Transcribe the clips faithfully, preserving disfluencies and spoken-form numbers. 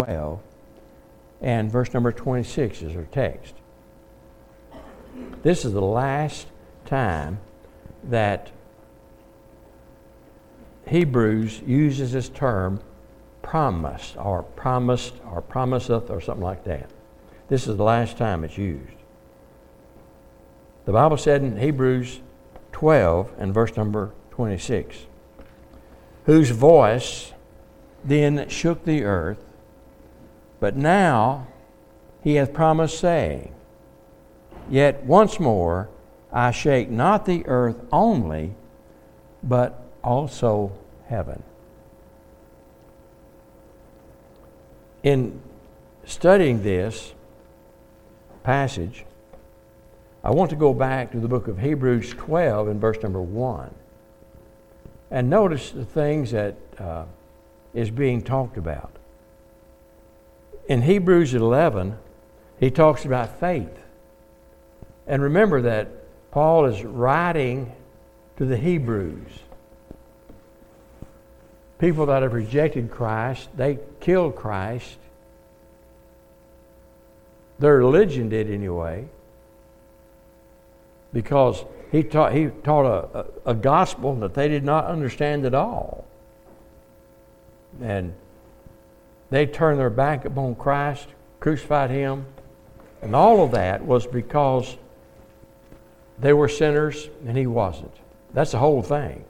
twelve and verse number twenty-six is our text. This is the last time that Hebrews uses this term promised or promised or promiseth or something like that. This is the last time it's used. The Bible said in Hebrews twelve and verse number twenty-six, whose voice then shook the earth, but now he hath promised, saying, yet once more I shake not the earth only, but also heaven. In studying this passage, I want to go back to the book of Hebrews twelve and verse number one. And notice the things that uh, is being talked about. In Hebrews eleven, he talks about faith. And remember that Paul is writing to the Hebrews. People that have rejected Christ, they killed Christ. Their religion did anyway. Because he taught, he taught a, a, a gospel that they did not understand at all. And they turned their back upon Christ, crucified him. And all of that was because they were sinners and he wasn't. That's the whole thing.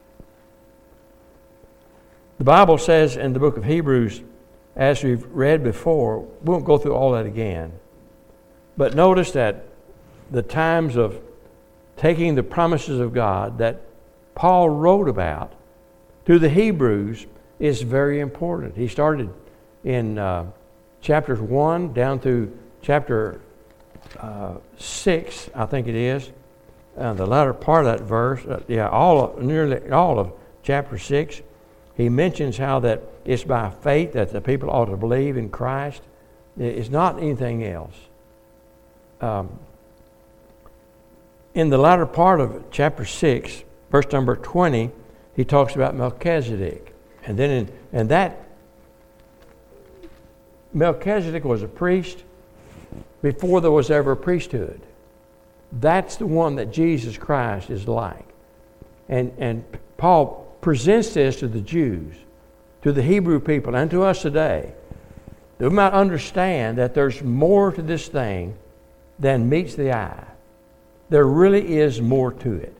The Bible says in the book of Hebrews, as we've read before, we won't go through all that again. But notice that the times of taking the promises of God that Paul wrote about to the Hebrews is very important. He started in uh, chapters one down through chapter uh, six, I think it is. Uh, the latter part of that verse, uh, yeah, all of, nearly all of chapter six, he mentions how that it's by faith that the people ought to believe in Christ. It's not anything else. Um, in the latter part of chapter six, verse number twenty, he talks about Melchizedek. And then in and that Melchizedek was a priest before there was ever a priesthood. That's the one that Jesus Christ is like. And and Paul presents this to the Jews, to the Hebrew people, and to us today, that we might understand that there's more to this thing than meets the eye. There really is more to it.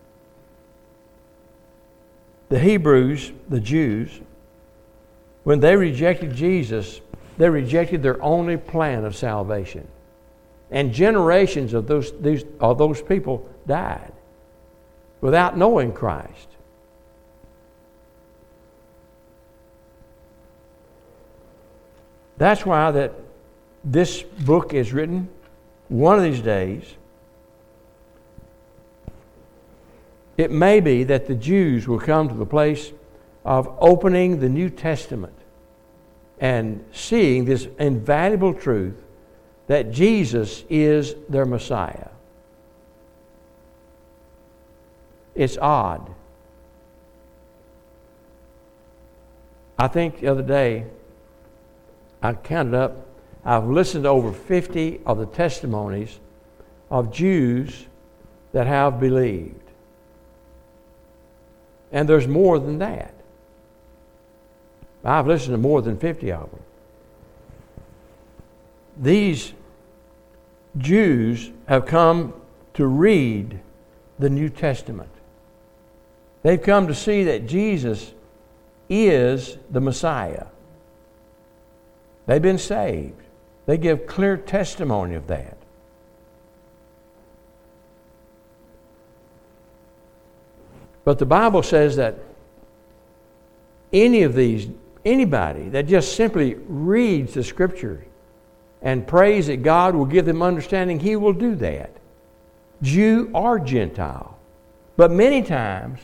The Hebrews, the Jews, when they rejected Jesus, they rejected their only plan of salvation. And generations of those, these, of those people died without knowing Christ. That's why that this book is written one of these days. It may be that the Jews will come to the place of opening the New Testament and seeing this invaluable truth that Jesus is their Messiah. It's odd. I think the other day, I counted up, I've listened to over fifty of the testimonies of Jews that have believed. And there's more than that. I've listened to more than fifty of them. These Jews have come to read the New Testament. They've come to see that Jesus is the Messiah. They've been saved. They give clear testimony of that. But the Bible says that any of these, anybody that just simply reads the Scripture and prays that God will give them understanding, He will do that. Jew or Gentile. But many times,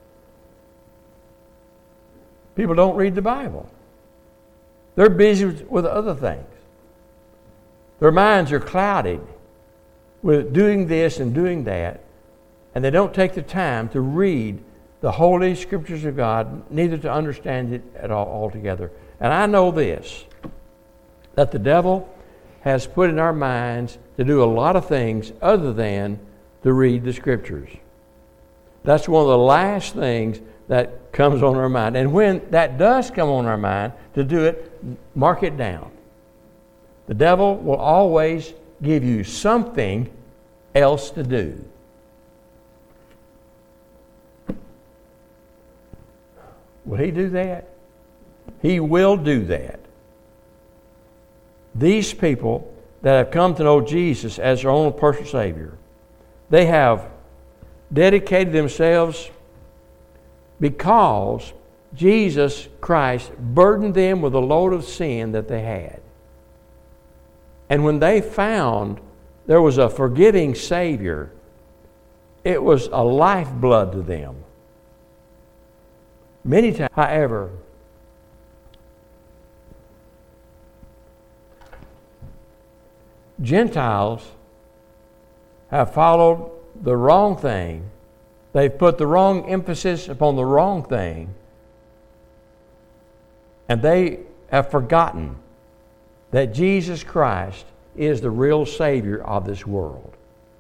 people don't read the Bible. They're busy with other things. Their minds are clouded with doing this and doing that, and they don't take the time to read the Holy Scriptures of God, neither to understand it at all altogether. And I know this, that the devil has put in our minds to do a lot of things other than to read the Scriptures. That's one of the last things that comes on our mind. And when that does come on our mind, to do it, mark it down. The devil will always give you something else to do. Will he do that? He will do that. These people that have come to know Jesus as their own personal Savior, they have dedicated themselves because Jesus Christ burdened them with a load of sin that they had. And when they found there was a forgiving Savior, it was a lifeblood to them. Many times, however, Gentiles have followed the wrong thing. They've put the wrong emphasis upon the wrong thing. And they have forgotten that Jesus Christ is the real Savior of this world.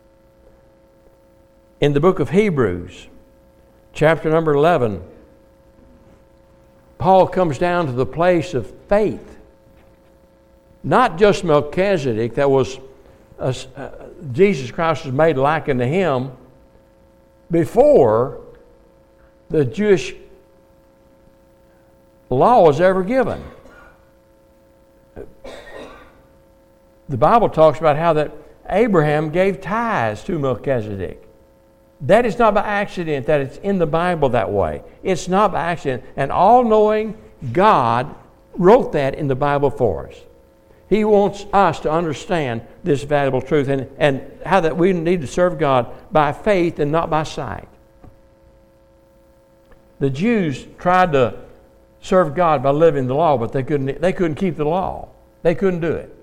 In the book of Hebrews, chapter number eleven, Paul comes down to the place of faith. Not just Melchizedek, that was uh, uh, Jesus Christ was made like unto him before the Jewish law was ever given. The Bible talks about how that Abraham gave tithes to Melchizedek. That is not by accident that it's in the Bible that way. It's not by accident. And all-knowing God wrote that in the Bible for us. He wants us to understand this valuable truth and, and how that we need to serve God by faith and not by sight. The Jews tried to serve God by living the law, but they couldn't, they couldn't keep the law. They couldn't do it.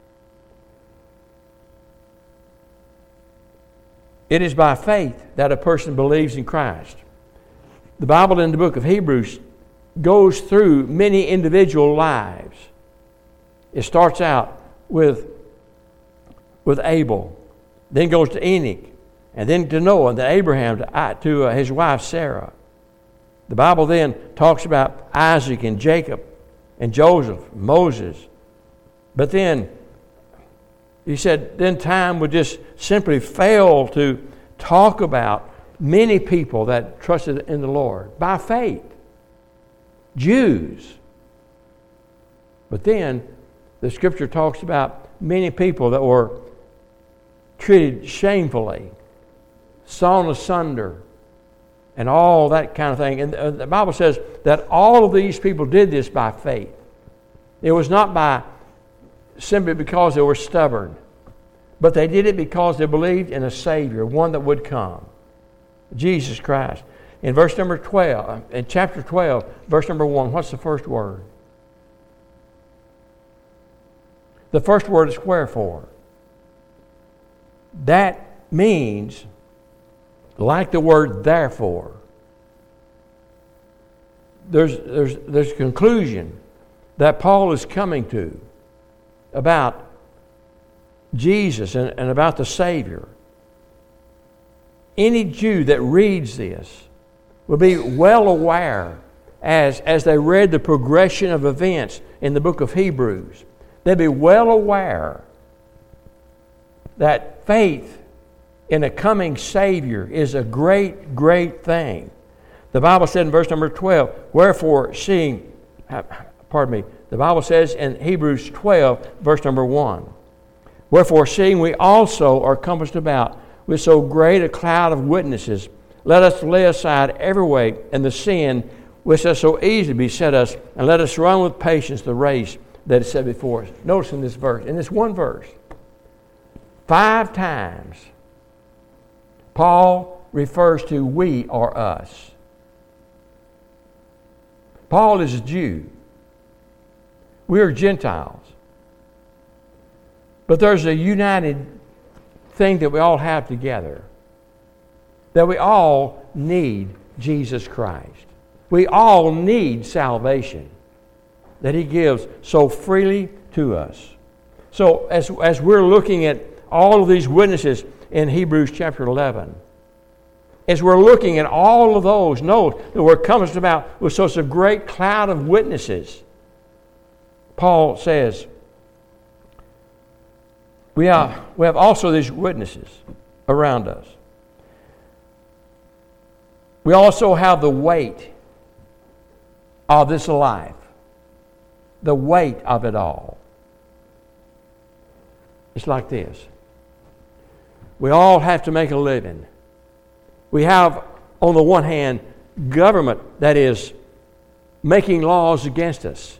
It is by faith that a person believes in Christ. The Bible in the book of Hebrews goes through many individual lives. It starts out with, with Abel, then goes to Enoch, and then to Noah, and then Abraham, to, to uh, his wife Sarah. The Bible then talks about Isaac and Jacob and Joseph, Moses. But then, he said, then time would just simply fail to talk about many people that trusted in the Lord by faith. Jews. But then, the Scripture talks about many people that were treated shamefully, sawn asunder, and all that kind of thing. And the Bible says that all of these people did this by faith. It was not by simply because they were stubborn, but they did it because they believed in a Savior, one that would come, Jesus Christ. In verse number twelve, in chapter twelve, verse number one, what's the first word? The first word is wherefore. That means, like the word therefore, there's, there's, there's a conclusion that Paul is coming to about Jesus and, and about the Savior. Any Jew that reads this will be well aware as, as they read the progression of events in the book of Hebrews. They'd be well aware that faith in a coming Savior is a great, great thing. The Bible said in verse number twelve, wherefore seeing, pardon me, the Bible says in Hebrews twelve, verse number one, wherefore seeing we also are compassed about with so great a cloud of witnesses, let us lay aside every weight and the sin which does so easily beset us, and let us run with patience the race that is set before us. Notice in this verse, in this one verse, five times Paul refers to we or us. Paul is a Jew. We are Gentiles. But there's a united thing that we all have together. That we all need Jesus Christ. We all need salvation that He gives so freely to us. So as, as we're looking at all of these witnesses in Hebrews chapter eleven, as we're looking at all of those, note that we're coming about with such a great cloud of witnesses. Paul says, we have, we have also these witnesses around us. We also have the weight of this life, the weight of it all. It's like this. We all have to make a living. We have, on the one hand, government that is making laws against us.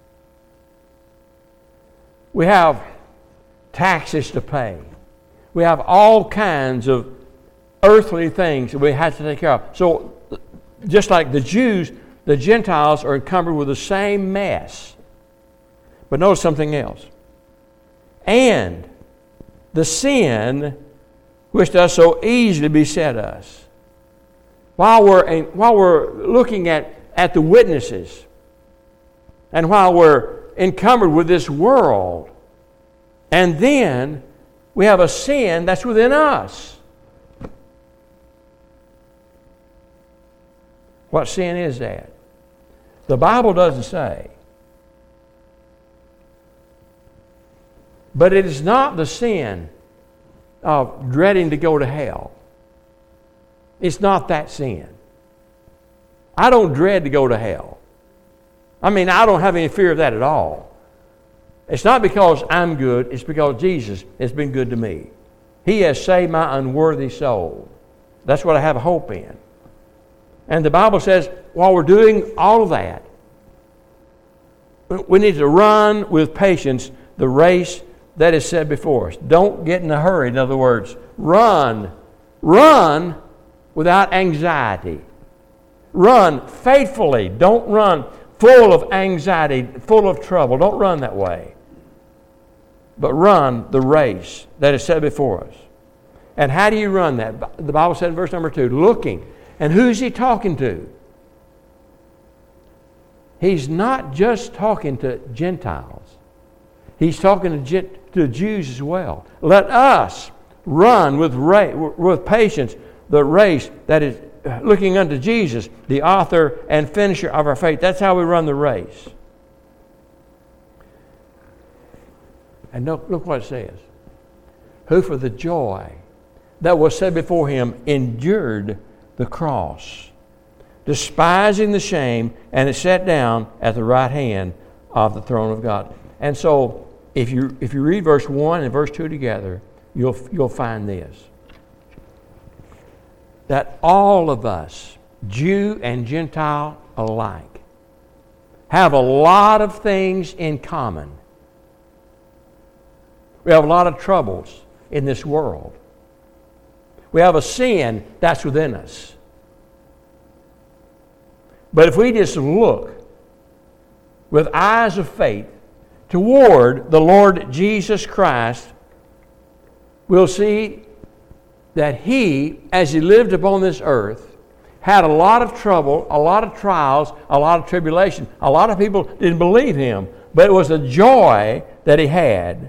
We have taxes to pay. We have all kinds of earthly things that we have to take care of. So, just like the Jews, the Gentiles are encumbered with the same mess. But notice something else. And the sin which does so easily beset us. While we're, while we're looking at, at the witnesses, and while we're encumbered with this world, and then we have a sin that's within us. What sin is that? The Bible doesn't say. But it is not the sin of dreading to go to hell. It's not that sin. I don't dread to go to hell. I mean, I don't have any fear of that at all. It's not because I'm good. It's because Jesus has been good to me. He has saved my unworthy soul. That's what I have hope in. And the Bible says, while we're doing all of that, we need to run with patience the race that is set before us. Don't get in a hurry. In other words, run. Run without anxiety. Run faithfully. Don't run full of anxiety, full of trouble. Don't run that way. But run the race that is set before us. And how do you run that? The Bible said in verse number two, looking. And who's he talking to? He's not just talking to Gentiles. He's talking to, Gent- to Jews as well. Let us run with, ra- with patience the race that is looking unto Jesus, the author and finisher of our faith. That's how we run the race. And look, look what it says. Who for the joy that was set before him endured the cross, despising the shame, and is set down at the right hand of the throne of God. And so, if you if you read verse one and verse two together, you'll you'll find this. That all of us, Jew and Gentile alike, have a lot of things in common. We have a lot of troubles in this world. We have a sin that's within us. But if we just look with eyes of faith toward the Lord Jesus Christ, we'll see that He, as He lived upon this earth, had a lot of trouble, a lot of trials, a lot of tribulation. A lot of people didn't believe Him, but it was the joy that He had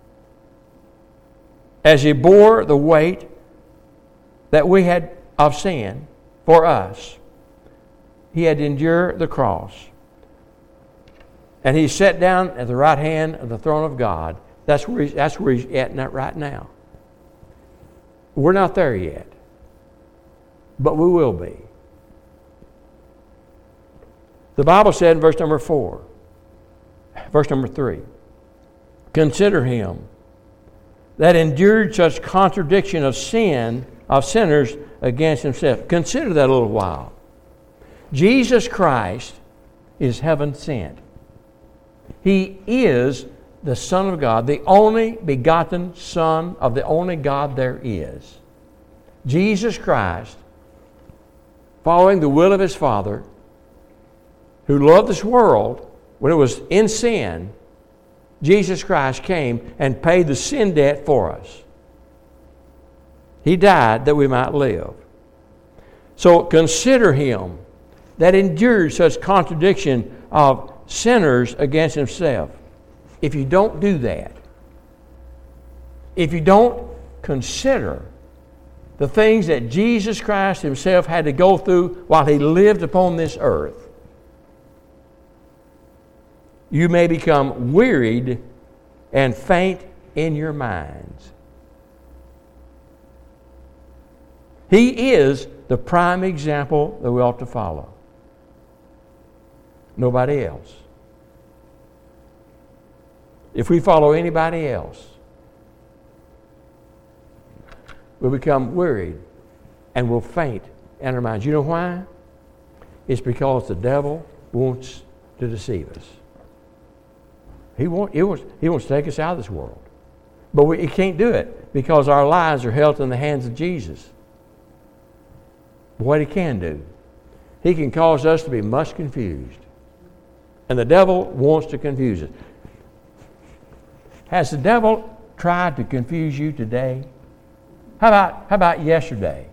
as He bore the weight that we had of sin for us. He had to endure the cross. And He's set down at the right hand of the throne of God. That's where He's, that's where he's at right now. We're not there yet, but we will be. The Bible said in verse number four, verse number three, consider Him that endured such contradiction of sin, of sinners against Himself. Consider that a little while. Jesus Christ is heaven sent. He is the Son of God, the only begotten Son of the only God there is. Jesus Christ, following the will of His Father, who loved this world when it was in sin, Jesus Christ came and paid the sin debt for us. He died that we might live. So consider Him that endured such contradiction of sinners against Himself. if you don't do that, if you don't consider the things that Jesus Christ himself had to go through while he lived upon this earth, you may become wearied and faint in your minds. He is the prime example that we ought to follow. Nobody else. If we follow anybody else, we'll become wearied and we'll faint in our minds. You know why? It's because the devil wants to deceive us. He, want, he, wants, he wants to take us out of this world. But we, he can't do it because our lives are held in the hands of Jesus. What he can do, he can cause us to be much confused. And the devil wants to confuse us. Has the devil tried to confuse you today? How about, how about yesterday?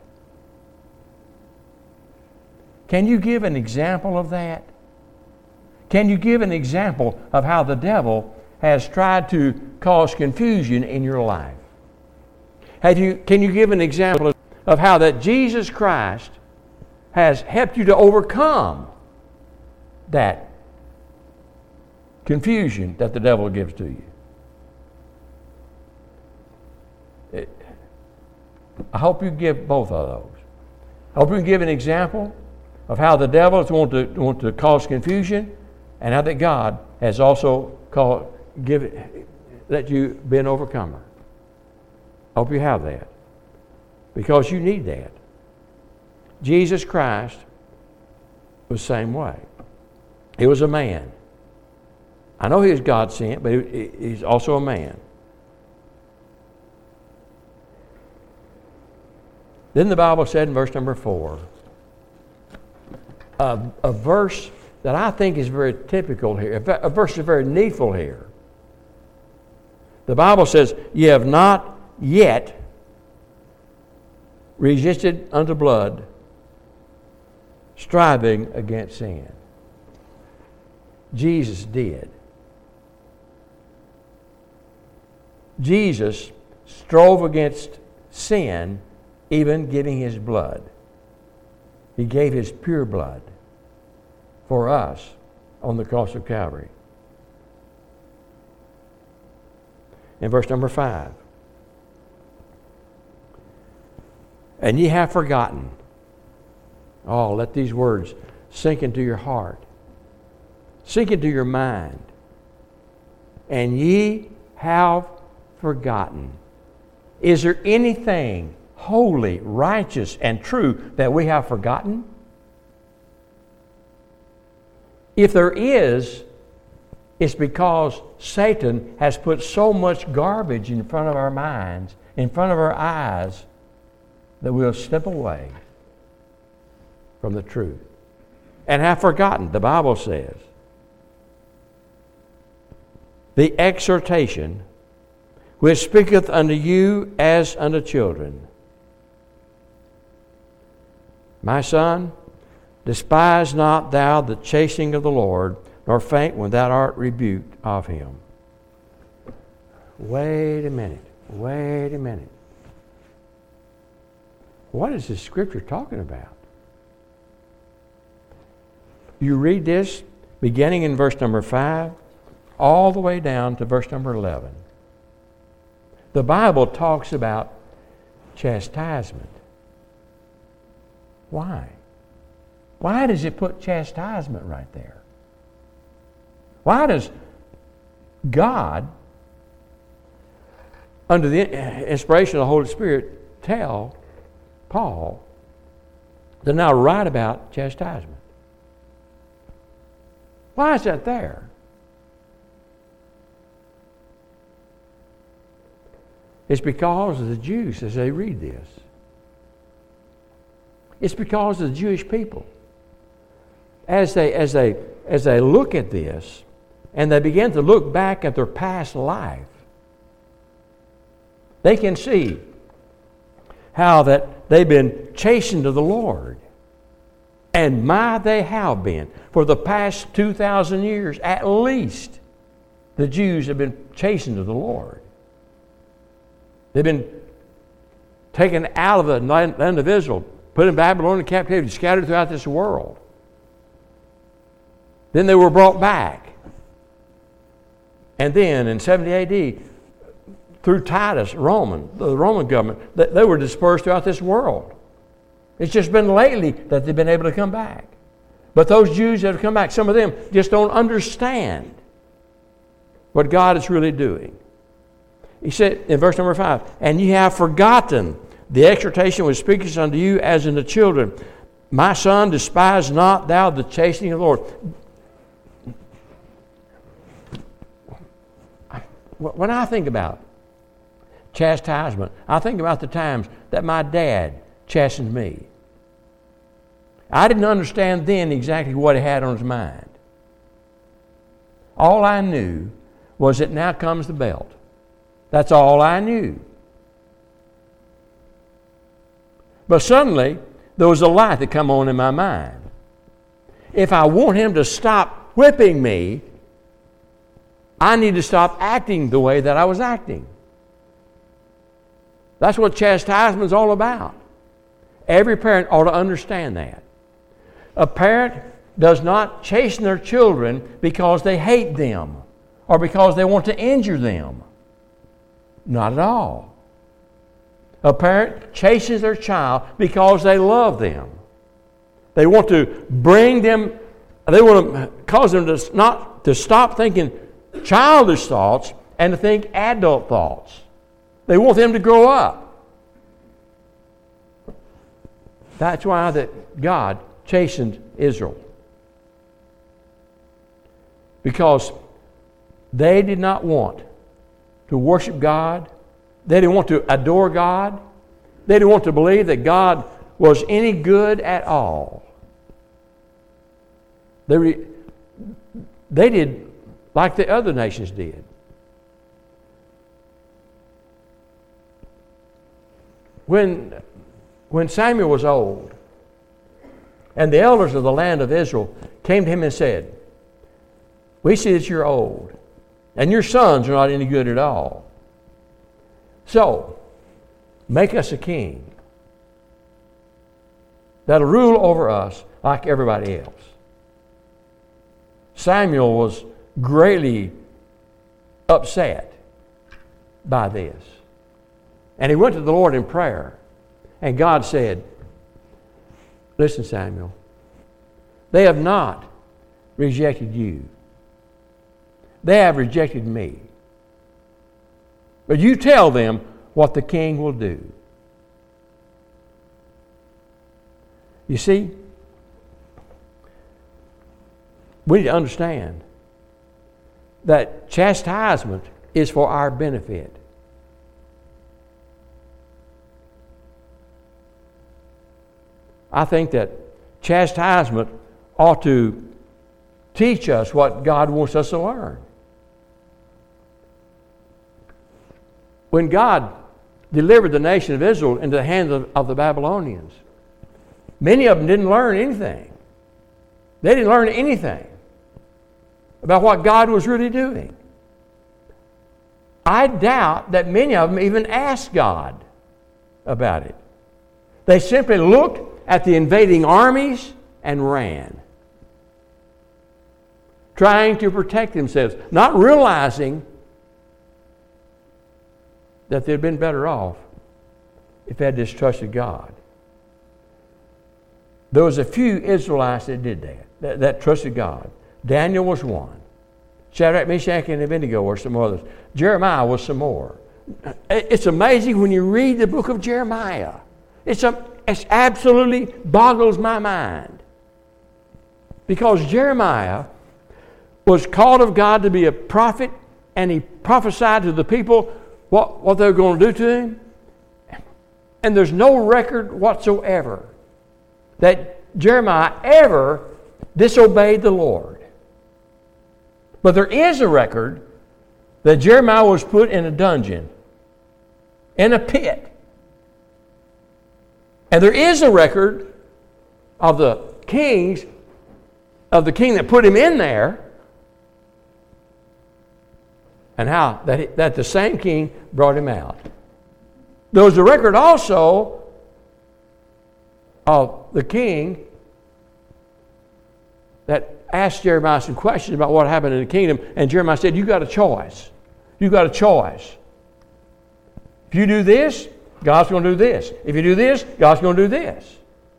Can you give an example of that? Can you give an example of how the devil has tried to cause confusion in your life? Have you, can you give an example of, of how that Jesus Christ has helped you to overcome that confusion that the devil gives to you? It, I hope you give both of those. I hope you can give an example of how the devil is want to want to cause confusion, and how that God has also called, give it, let you be an overcomer. I hope you have that, because you need that. Jesus Christ was the same way. He was a man. I know he was God sent, but he, he's also a man. Then the Bible said in verse number four, a, a verse that I think is very typical here, a verse is very needful here. The Bible says, "Ye have not yet resisted unto blood, striving against sin." Jesus did. Jesus strove against sin, even giving his blood. He gave his pure blood for us on the cross of Calvary. In verse number five, "And ye have forgotten." Oh, let these words sink into your heart, sink into your mind. "And ye have forgotten." Is there anything holy, righteous, and true that we have forgotten? If there is, it's because Satan has put so much garbage in front of our minds, in front of our eyes, that we'll slip away from the truth and have forgotten. The Bible says, "The exhortation which speaketh unto you as unto children, my son, despise not thou the chastening of the Lord, nor faint when thou art rebuked of him." Wait a minute. Wait a minute. What is this scripture talking about? You read this beginning in verse number five, all the way down to verse number eleven. The Bible talks about chastisement. Why? Why does it put chastisement right there? Why does God, under the inspiration of the Holy Spirit, tell Paul to now write about chastisement? Why is that there? It's because of the Jews as they read this. It's because of the Jewish people. As they, as they, as they look at this and they begin to look back at their past life, they can see how that they've been chastened of the Lord. And my, they have been for the past two thousand years at least. the Jews have been chastened of the Lord. They've been taken out of the land of Israel, put in Babylonian captivity, scattered throughout this world. Then they were brought back. And then in seventy A D, through Titus, Roman, the Roman government, they were dispersed throughout this world. It's just been lately that they've been able to come back. But those Jews that have come back, some of them just don't understand what God is really doing. He said in verse number five, and ye have forgotten the exhortation which speaketh unto you as unto children. My son, despise not thou the chastening of the Lord. When I think about chastisement, I think about the times that my dad chastened me. I didn't understand then exactly what he had on his mind. All I knew was that now comes the belt. That's all I knew. But suddenly, there was a light that come on in my mind. If I want him to stop whipping me, I need to stop acting the way that I was acting. That's what chastisement is all about. Every parent ought to understand that. A parent does not chasten their children because they hate them or because they want to injure them. Not at all. A parent chastens their child because they love them. They want to bring them, they want to cause them to not to stop thinking childish thoughts and to think adult thoughts. They want them to grow up. That's why that God chastened Israel. Because they did not want to worship God. They didn't want to adore God. They didn't want to believe that God was any good at all. They, re, they did like the other nations did. When, when Samuel was old, and the elders of the land of Israel came to him and said, we see that you're old, and your sons are not any good at all. So, make us a king that'll rule over us like everybody else. Samuel was greatly upset by this. And he went to the Lord in prayer. And God said, listen, Samuel, they have not rejected you. They have rejected me. But you tell them what the king will do. You see, we need to understand that chastisement is for our benefit. I think that chastisement ought to teach us what God wants us to learn. When God delivered the nation of Israel into the hands of, of the Babylonians, many of them didn't learn anything. They didn't learn anything about what God was really doing. I doubt that many of them even asked God about it. They simply looked at the invading armies and ran, trying to protect themselves, not realizing that they'd been better off if they had distrusted God. There was a few Israelites that did that, that, that trusted God. Daniel was one. Shadrach, Meshach, and Abednego were some others. Jeremiah was some more. It's amazing when you read the book of Jeremiah. It's, a, it's absolutely boggles my mind. Because Jeremiah was called of God to be a prophet, and he prophesied to the people what, what they were going to do to him. And there's no record whatsoever that Jeremiah ever disobeyed the Lord. But there is a record that Jeremiah was put in a dungeon, in a pit. And there is a record of the kings, of the king that put him in there, and how that, that the same king brought him out. There was a record also of the king that asked Jeremiah some questions about what happened in the kingdom, and Jeremiah said, you got a choice. You got a choice. If you do this, God's going to do this. If you do this, God's going to do this.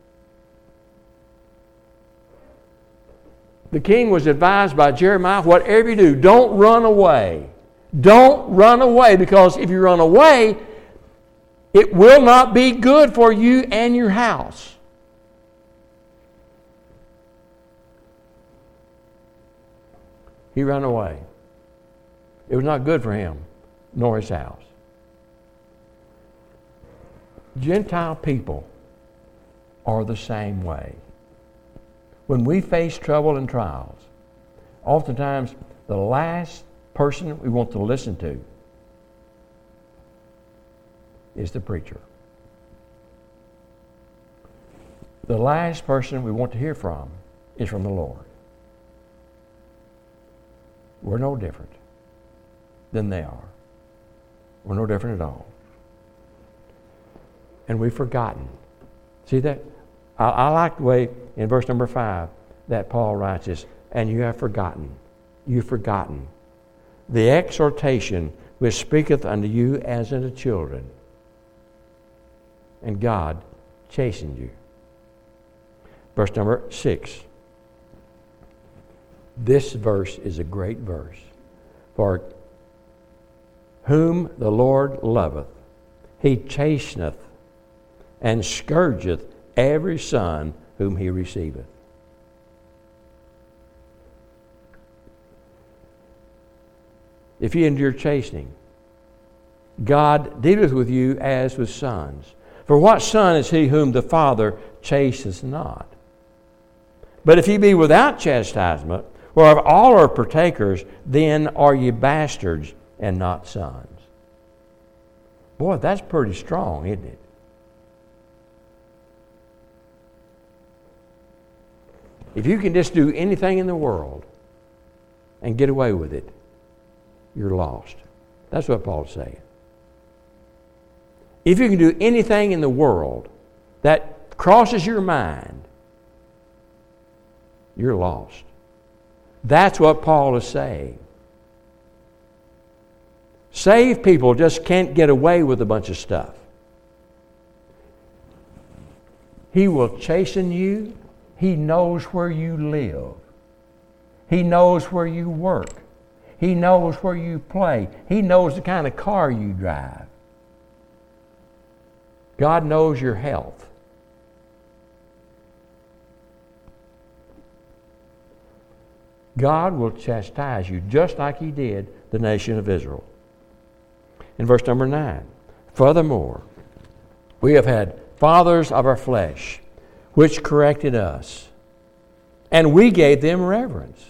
The king was advised by Jeremiah, whatever you do, don't run away. Don't run away, because if you run away, it will not be good for you and your house. He ran away. It was not good for him, nor his house. Gentile people are the same way. When we face trouble and trials, oftentimes the last person we want to listen to is the preacher. The last person we want to hear from is from the Lord. We're no different than they are. We're no different at all. And we've forgotten. See that? I, I like the way in verse number five that Paul writes this, and you have forgotten. You've forgotten the exhortation which speaketh unto you as unto children. And God chastened you. Verse number six. This verse is a great verse. For whom the Lord loveth, he chasteneth and scourgeth every son whom he receiveth. If you endure chastening, God dealeth with you as with sons. For what son is he whom the Father chasteneth not? But if ye be without chastisement, whereof all are partakers, then are ye bastards and not sons. Boy, that's pretty strong, isn't it? If you can just do anything in the world and get away with it, you're lost. That's what Paul's saying. If you can do anything in the world that crosses your mind, you're lost. That's what Paul is saying. Saved people just can't get away with a bunch of stuff. He will chasten you. He knows where you live. He knows where you work. He knows where you play. He knows the kind of car you drive. God knows your health. God will chastise you just like He did the nation of Israel. In verse number nine, furthermore, we have had fathers of our flesh, which corrected us, and we gave them reverence.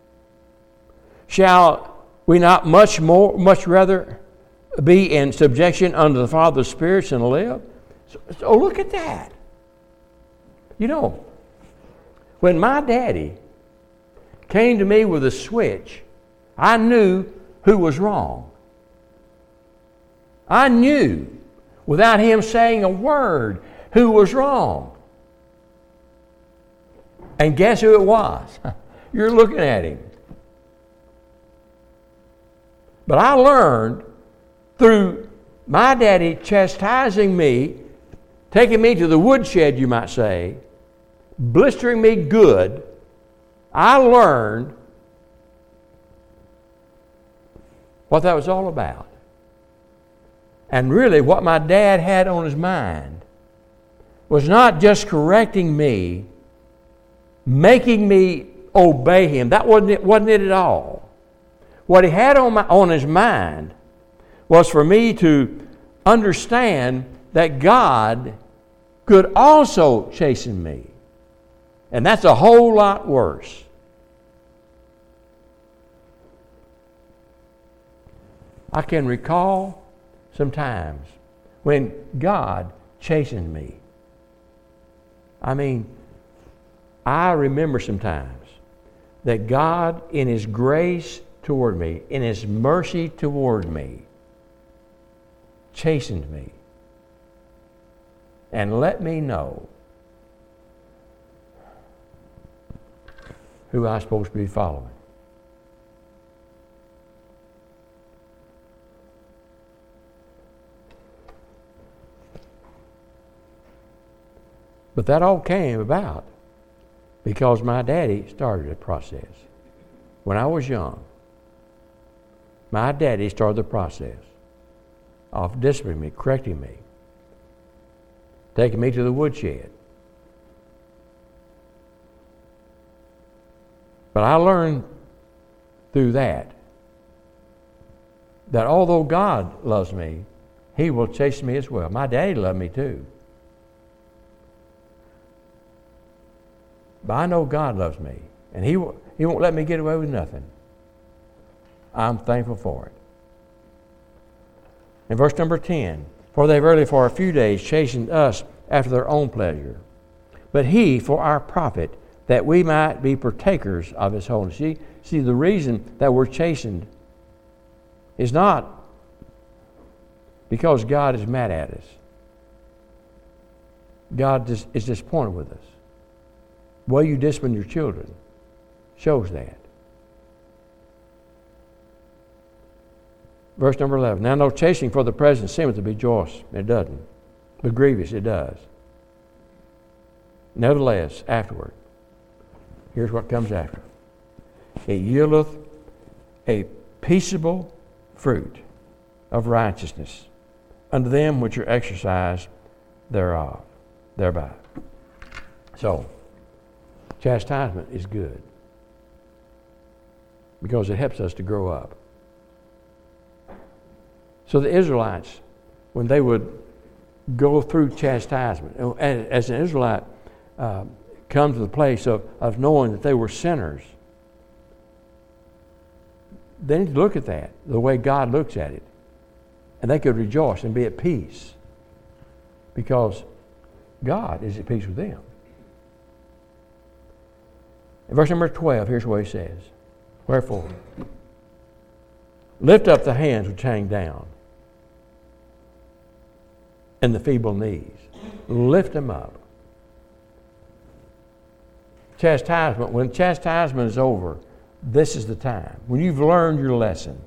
Shall we not much more, much rather be in subjection unto the Father of spirits and live? So, so look at that. You know, when my daddy came to me with a switch, I knew who was wrong. I knew, without him saying a word, who was wrong. And guess who it was? You're looking at him. But I learned through my daddy chastising me, taking me to the woodshed, you might say, blistering me good, I learned what that was all about. And really what my dad had on his mind was not just correcting me, making me obey him. That wasn't it, wasn't it at all. What he had on, my, on his mind was for me to understand that God could also chasten me. And that's a whole lot worse. I can recall some times when God chastened me. I mean, I remember sometimes that God, in His grace toward me, in His mercy toward me, chastened me, and let me know who I'm supposed to be following. But that all came about because my daddy started the process. When I was young, my daddy started the process of disciplining me, correcting me, taking me to the woodshed. But I learned through that that although God loves me, He will chasten me as well. My daddy loved me too. But I know God loves me, and He, he won't let me get away with nothing. I'm thankful for it. In verse number ten, for they verily for a few days chastened us after their own pleasure, but He for our profit, that we might be partakers of His holiness. See, see, the reason that we're chastened is not because God is mad at us. God is disappointed with us. The way you discipline your children shows that. Verse number eleven. Now no chastening for the present seemeth to be joyous. It doesn't. But grievous it does. Nevertheless, afterward, here's what comes after. It yieldeth a peaceable fruit of righteousness unto them which are exercised thereof, thereby. So, chastisement is good because it helps us to grow up. So the Israelites, when they would go through chastisement, as an Israelite uh, come to the place of, of knowing that they were sinners, they need to look at that the way God looks at it. And they could rejoice and be at peace because God is at peace with them. In verse number twelve, here's what He says. Wherefore, lift up the hands which hang down and the feeble knees. Lift them up. Chastisement, when chastisement is over, this is the time. When you've learned your lesson,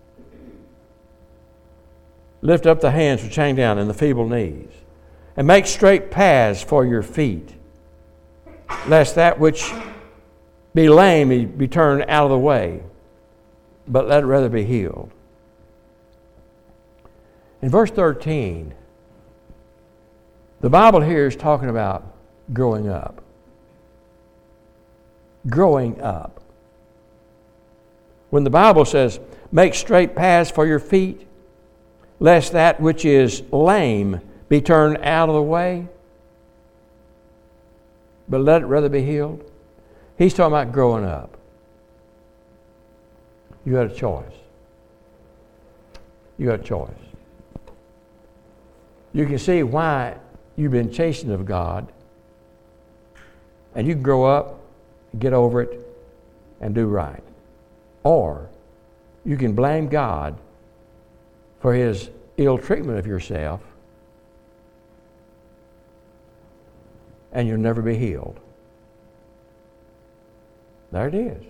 lift up the hands which hang down and the feeble knees, and make straight paths for your feet, lest that which be lame be turned out of the way, but let it rather be healed. In verse thirteen, the Bible here is talking about growing up. Growing up. When the Bible says, make straight paths for your feet, lest that which is lame be turned out of the way, but let it rather be healed. He's talking about growing up. You got a choice. You got a choice. You can see why you've been chastened of God, and you can grow up, get over it, and do right. Or you can blame God for His ill treatment of yourself, and you'll never be healed. There it is.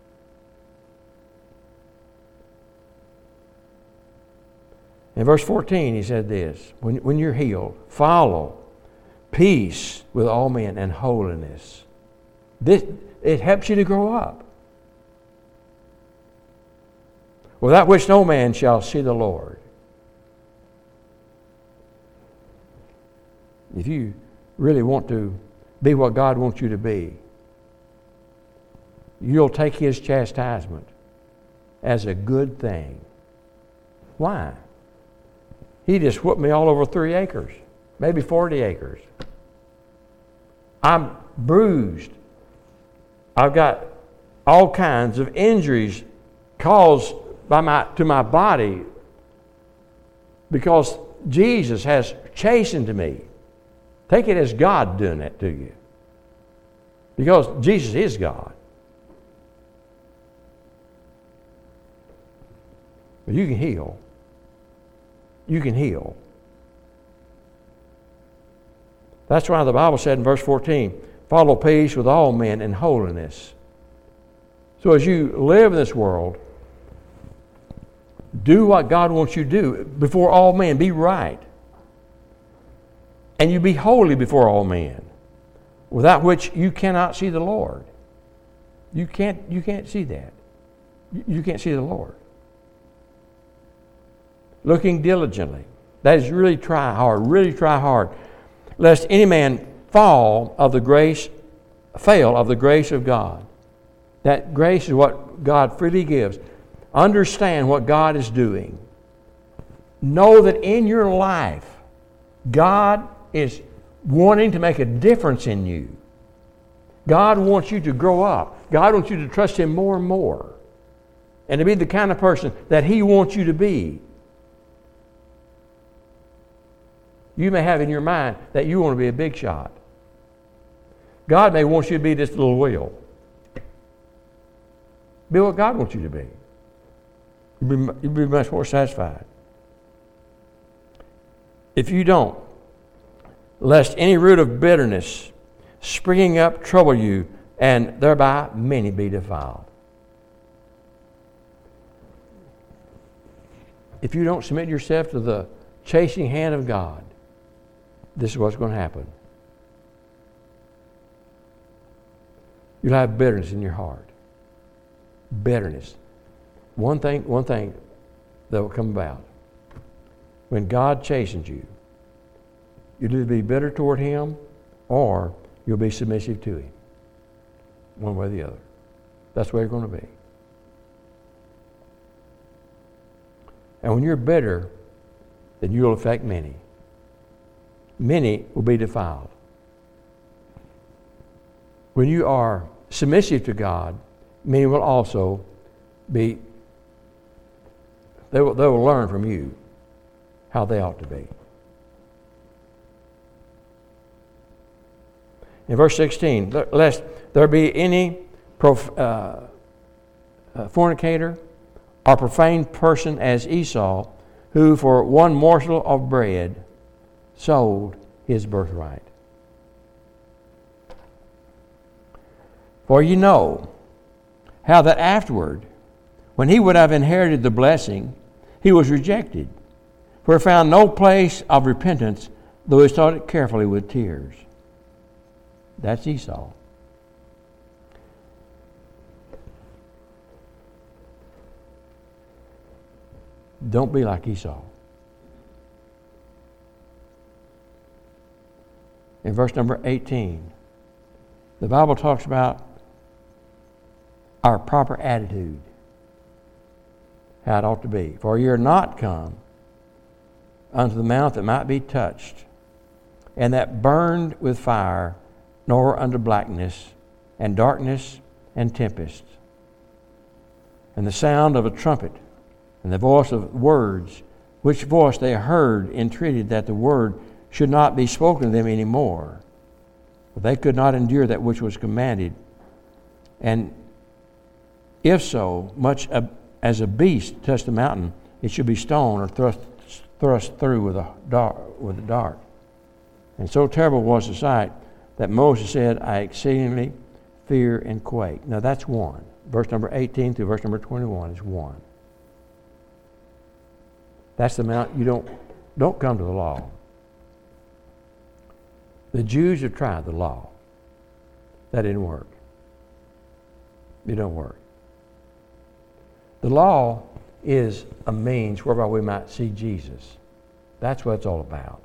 In verse fourteen, he said this, when, when you're healed, follow peace with all men and holiness. This, it helps you to grow up. Without which no man shall see the Lord. If you really want to be what God wants you to be, you'll take His chastisement as a good thing. Why? He just whooped me all over three acres, maybe forty acres. I'm bruised. I've got all kinds of injuries caused by my to my body because Jesus has chastened me. Take it as God doing that to you. Because Jesus is God. But you can heal. You can heal. That's why the Bible said in verse fourteen, follow peace with all men and holiness. So as you live in this world, do what God wants you to do before all men. Be right. And you be holy before all men, without which you cannot see the Lord. You can't, you can't see that. You can't see the Lord. Looking diligently. That is really try hard, really try hard. Lest any man fall of the grace, fail of the grace of God. That grace is what God freely gives. Understand what God is doing. Know that in your life, God is wanting to make a difference in you. God wants you to grow up. God wants you to trust Him more and more. And to be the kind of person that He wants you to be. You may have in your mind that you want to be a big shot. God may want you to be this little wheel. Be what God wants you to be. You'll be, you'll be much more satisfied. If you don't, lest any root of bitterness springing up trouble you, and thereby many be defiled. If you don't submit yourself to the chasing hand of God, this is what's going to happen. You'll have bitterness in your heart. Bitterness. One thing, one thing that will come about. When God chastens you, you'll either be bitter toward Him or you'll be submissive to Him. One way or the other. That's the way you're going to be. And when you're bitter, then you'll affect many. Many will be defiled. When you are submissive to God, many will also be, they will, they will learn from you how they ought to be. In verse sixteen, lest there be any prof, uh, uh, fornicator or profane person as Esau, who for one morsel of bread sold his birthright. For you know how that afterward, when he would have inherited the blessing, he was rejected, for he found no place of repentance, though he sought it carefully with tears. That's Esau. Don't be like Esau. In verse number eighteen, the Bible talks about our proper attitude, how it ought to be. For ye are not come unto the mount that might be touched, and that burned with fire, nor unto blackness, and darkness, and tempest, and the sound of a trumpet, and the voice of words, which voice they heard entreated that the word should not be spoken to them any more. For they could not endure that which was commanded. And if so, much as a beast touched the mountain, it should be stoned or thrust thrust through with a dart. With a dart. And so terrible was the sight that Moses said, I exceedingly fear and quake. Now that's one. Verse number eighteen through verse number twenty-one is one. That's the mount you don't don't come to the law. The Jews have tried the law. That didn't work. It don't work. The law is a means whereby we might see Jesus. That's what it's all about.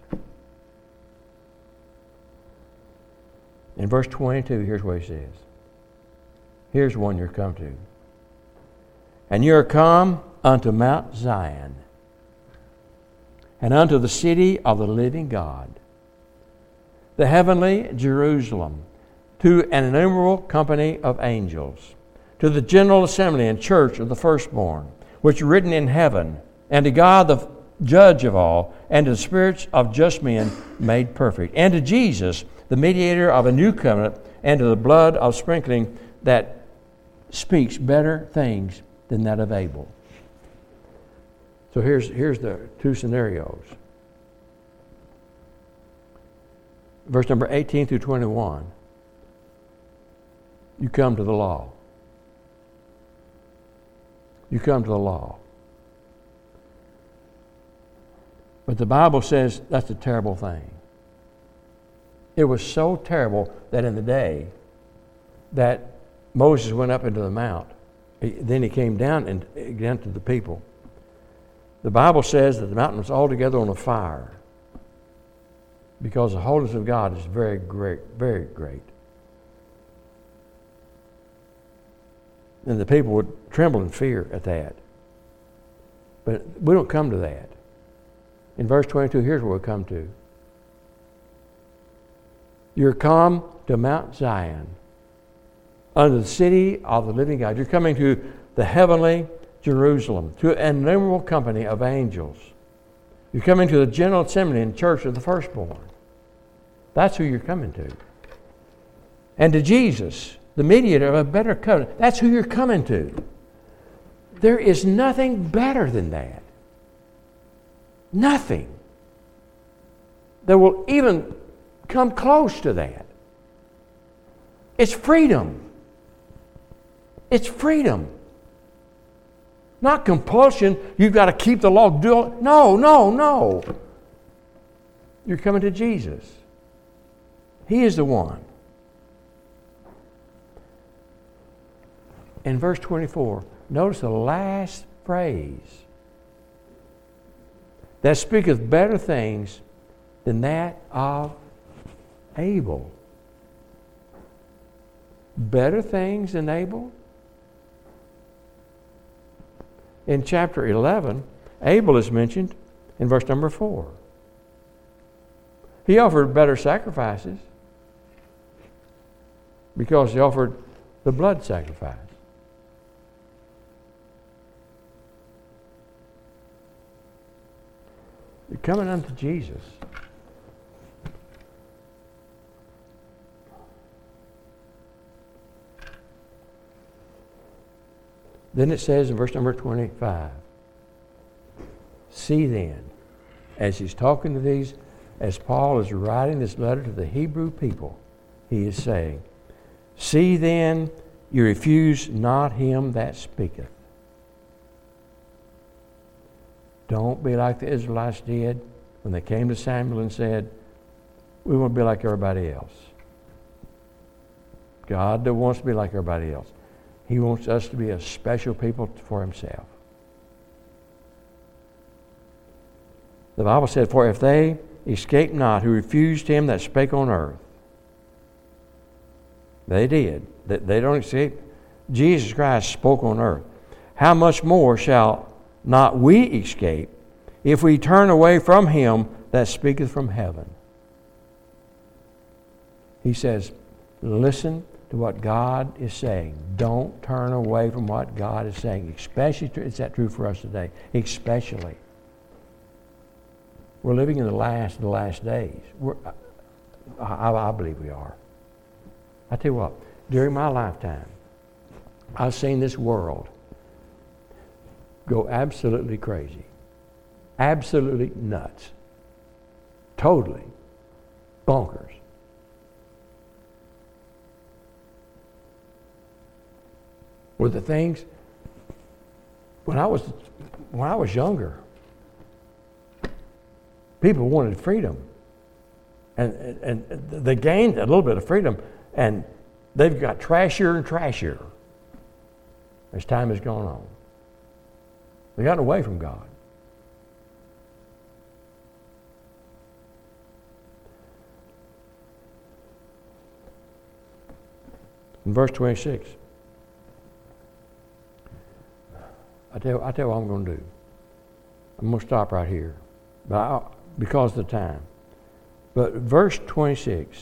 In verse twenty-two, here's what he says. Here's one you're come to. And you are come unto Mount Zion, and unto the city of the living God, the heavenly Jerusalem, to an innumerable company of angels, to the general assembly and church of the firstborn, which are written in heaven, and to God the judge of all, and to the spirits of just men made perfect, and to Jesus, the mediator of a new covenant, and to the blood of sprinkling that speaks better things than that of Abel. So here's, here's the two scenarios. Verse number eighteen through twenty-one. You come to the law. You come to the law. But the Bible says that's a terrible thing. It was so terrible that in the day that Moses went up into the mount, then he came down and again to the people. The Bible says that the mountain was altogether on a fire because the holiness of God is very great, very great. And the people would tremble in fear at that. But we don't come to that. In verse twenty-two, here's what we come to. You're come to Mount Zion, unto the city of the living God. You're coming to the heavenly Jerusalem, to an innumerable company of angels. You're coming to the general assembly and church of the firstborn. That's who you're coming to. And to Jesus, the mediator of a better covenant. That's who you're coming to. There is nothing better than that. Nothing that will even come close to that. It's freedom. It's freedom. Not compulsion. You've got to keep the law. Do no, no, no. You're coming to Jesus. He is the one. In verse twenty-four, notice the last phrase. That speaketh better things than that of Abel. Better things than Abel? In chapter eleven, Abel is mentioned in verse number four. He offered better sacrifices because he offered the blood sacrifice. You're coming unto Jesus. Then it says in verse number twenty-five, see then, as he's talking to these, as Paul is writing this letter to the Hebrew people, he is saying, see then, you refuse not him that speaketh. Don't be like the Israelites did when they came to Samuel and said, we want to be like everybody else. God don't want us to be like everybody else. He wants us to be a special people for himself. The Bible said, for if they escape not who refused him that spake on earth, they did. They don't escape. Jesus Christ spoke on earth. How much more shall not we escape if we turn away from him that speaketh from heaven? He says, listen to what God is saying. Don't turn away from what God is saying. Especially, is that true for us today? Especially. We're living in the last, the last days. We're, I, I believe we are. I tell you what, during my lifetime, I've seen this world go absolutely crazy. Absolutely nuts. Totally bonkers. Were the things when I was when I was younger, people wanted freedom. And, and, and they gained a little bit of freedom, and they've got trashier and trashier as time has gone on. They've gotten away from God. In verse twenty-six, I tell, I tell you what I'm going to do. I'm going to stop right here but I, because of the time. But verse twenty-six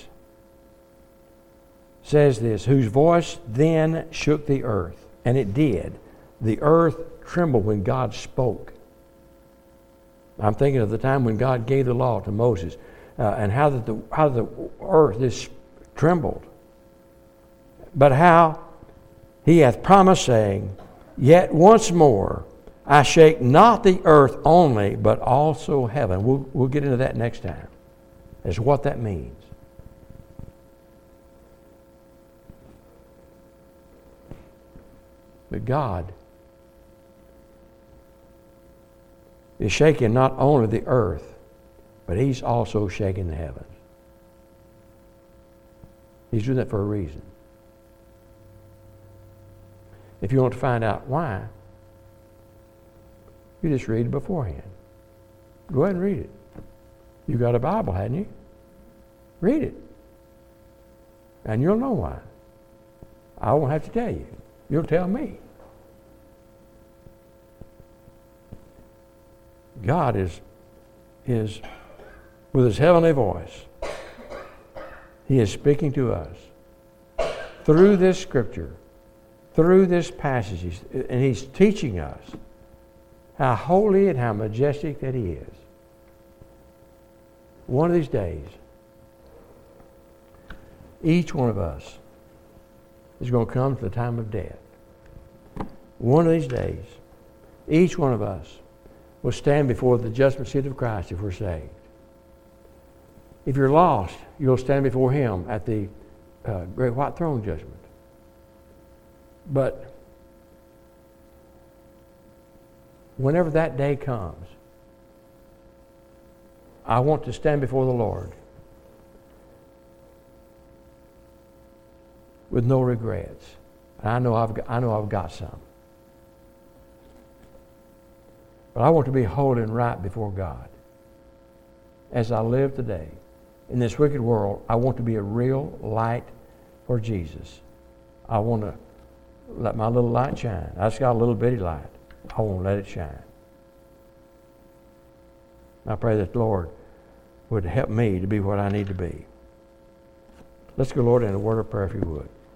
says this, whose voice then shook the earth, and it did. The earth trembled when God spoke. I'm thinking of the time when God gave the law to Moses uh, and how the, how the earth is trembled. But how he hath promised, saying, yet once more I shake not the earth only, but also heaven. We'll, we'll get into that next time, as to what that means. But God is shaking not only the earth, but He's also shaking the heavens. He's doing that for a reason. If you want to find out why, you just read it beforehand. Go ahead and read it. You got a Bible, hadn't you? Read it. And you'll know why. I won't have to tell you. You'll tell me. God is, is with His heavenly voice, He is speaking to us through this Scripture, through this passage, and He's teaching us how holy and how majestic that He is. One of these days, each one of us is going to come to the time of death. One of these days, each one of us will stand before the judgment seat of Christ if we're saved. If you're lost, you'll stand before Him at the uh, great white throne judgment. But whenever that day comes, I want to stand before the Lord with no regrets. And I know I've got, I know I've got some. But I want to be holy and right before God. As I live today in this wicked world, I want to be a real light for Jesus. I want to let my little light shine. I just got a little bitty light. I want to let it shine. I pray that the Lord would help me to be what I need to be. Let's go, Lord, in a word of prayer if you would.